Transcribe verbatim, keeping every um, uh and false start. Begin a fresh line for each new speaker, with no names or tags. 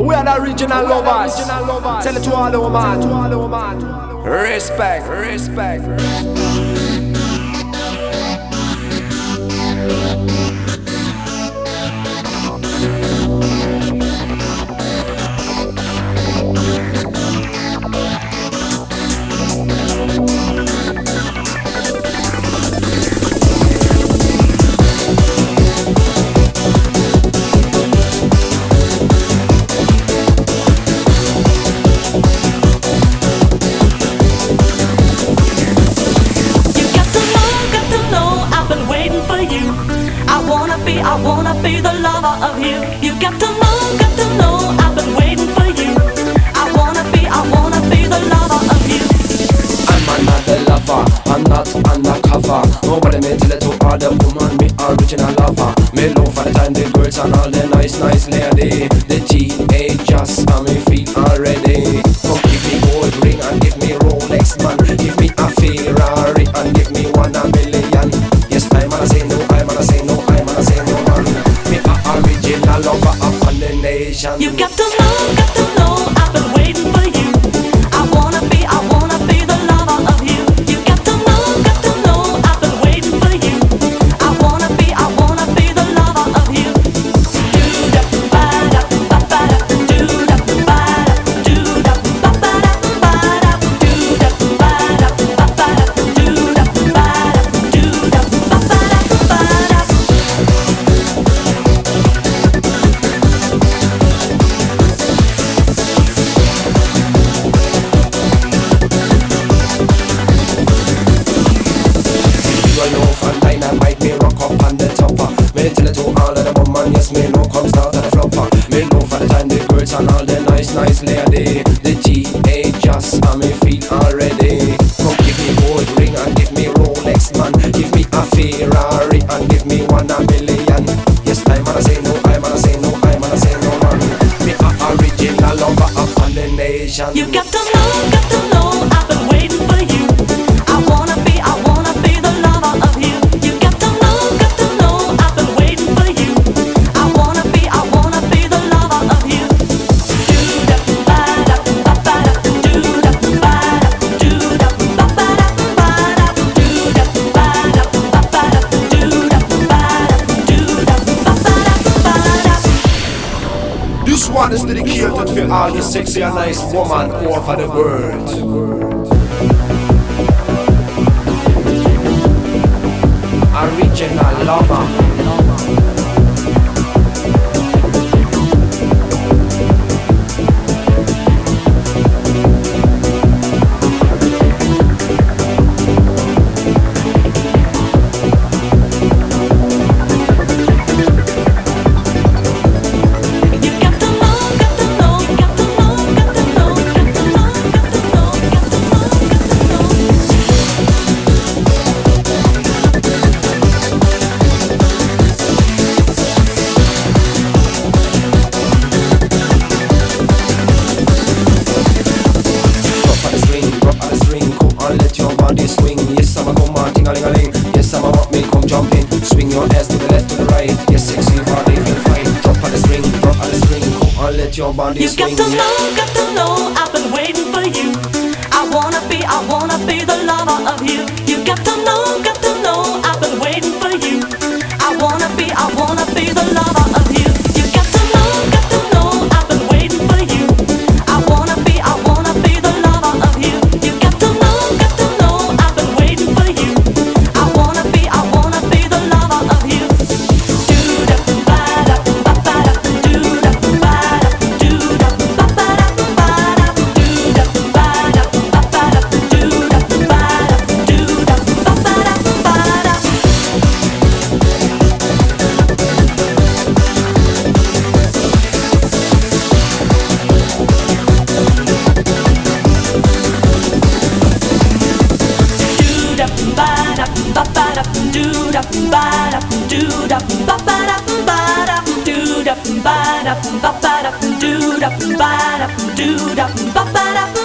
And we are the original lovers. Tell it to all the man. Respect, respect.
I wanna be the lover of you. You got to know, got to know, I've been waiting for you. I wanna be, I wanna be the lover of you.
I'm another lover, I'm not undercover. Nobody may tell it to all the woman, me original lover. Me love for the time the girls and all the nice, nice lady. The teenagers and me feet already. Come give me gold ring and give me Rolex man. Give me a Ferrari and give me one a million. Yes, I'm gonna say no, I'm gonna say no, I'm gonna say no man. Me a original lover upon the nation.
You got to know, got to know, I've been waiting for you. I wanna be, I wanna be the lover of you. You got to know, got to know, I've been waiting for you. I wanna be, I wanna be the lover of you. Do da ba da ba ba da, do da ba da, do da ba ba da ba da, do da ba da ba ba da, do da ba da, do da ba ba da ba da.
Me rock up on the topper. Me tell it to all of the woman, yes, me no comes down to the flopper. Me know for the time the girls and all the nice, nice lady. The teenagers and me feel already. Come give me gold ring and give me Rolex man. Give me a Ferrari and give me one a million. Yes, I'm gonna say no, I'm gonna say no, I'm gonna say no man. Me a original lover up on the nation.
You got to know, got to know, I've been waiting for you. I wanna be, I wanna be the lover of you. You got to know, got to know, I've been waiting for you. I wanna be, I wanna be the lover of you. Do da ba da ba ba da, do da ba da, do da ba ba da ba da, do da ba da ba ba da, do da ba da, do da ba ba da ba da.
This one is dedicated for all the sexy and nice woman over the world. Original lover. Swing, yes, I'ma come on, ting-a-ling-a-ling. Yes, I'ma want me, come jump in. Swing your ass to the left, to the right. Yes, sexy body feel fine. Drop on the string, drop on the string. Come on, let your body
you
swing.
You got to know, got to know, I've been waiting for you. I wanna be, I wanna be the lover of you. You got to know, got to know, I've been waiting for you. I wanna be, I wanna be the lover of you. You got to know, got to know, I've been waiting for you. I wanna be, I wanna be the lover of you. You got to know, got to know, I've been waiting for you. I wanna be, I wanna be the lover of you. Do da ba da ba ba da, do da ba da, do da ba ba da ba da, do da ba da ba ba da, do da ba da, do da ba ba da ba da. Do da ba da, do da ba ba da ba da, do da ba da ba ba da, do da ba da, do da ba ba da.